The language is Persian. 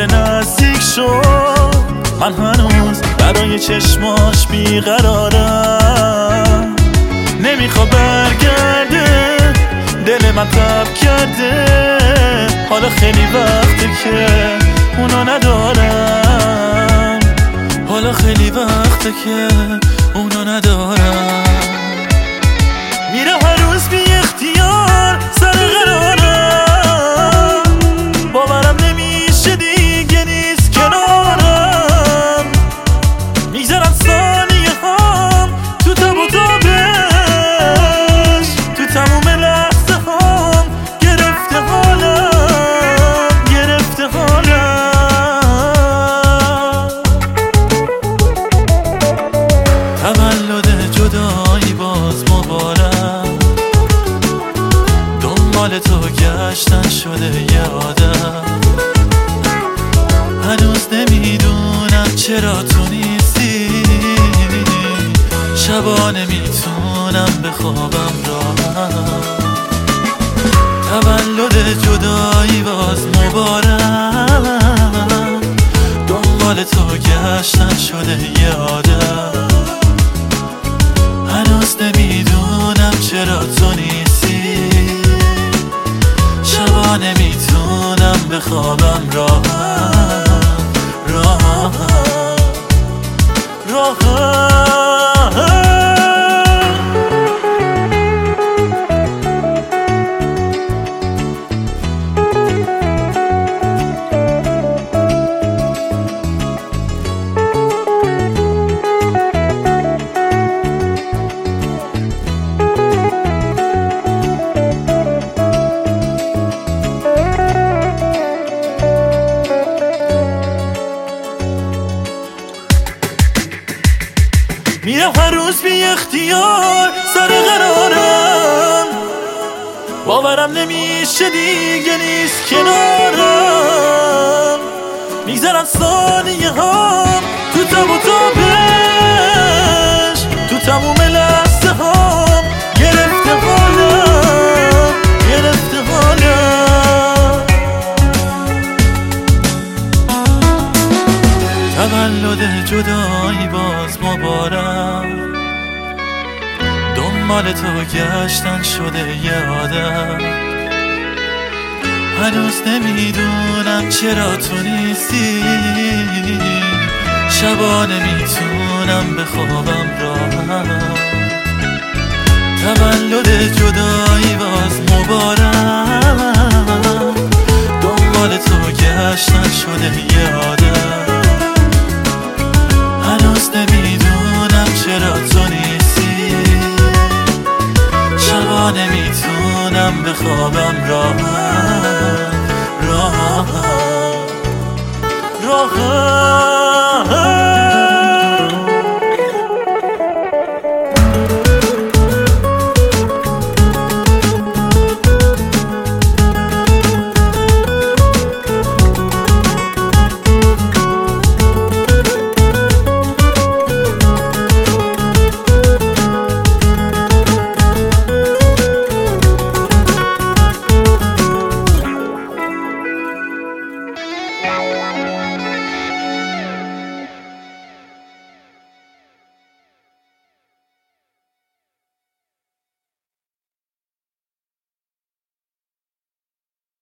دوباره نزدیک شد. من هنوز برای چشماش بیقرارم، نمیخواد برگرده، دل من تب کرده. حالا خیلی وقته که اونو ندارم، حالا خیلی وقته که اونو ندارم. میره هر روز بی اختیار سر قرارم، باورم نمیشه دیگه نیست کنارم. میگذرن ثانیه هم تو تب و تابش، تو تموم لحظه هم گرفته حالم، گرفته حالم. تولد جدایی باز مبارک، دنبال تو گشتن شده یه عادت. هنوز نمیدونم چرا تو نیستی، شبا نمیتونم بخوابم راحت. تولد جدایی باز مبارک، دنبال تو گشتن شده یه عادت. هنوز نمیدونم چرا تو نیستی، شبا نمیتونم بخوابم راحت، راحت، راحت. میرم هر روز بی اختیار سر قرارم، باورم نمیشه دیگه نیست کنارم. میگذرن ثانیه هم تو تب و تابش، تو تموم لحظه هم گرفته حالم، گرفته حالم. تولد جدایی باز مبارک، دنبال تو گشتن شده یه عادت. هنوز نمیدونم چرا تو نیستی، شبا نمیتونم بخوابم راحت. تولد جدایی باز مبارک، دنبال تو گشتن شده یه عادت. هنوز نمیدونم چرا تو نیستی، شبا نمیتونم بخوابم راحت، راحت، راحت.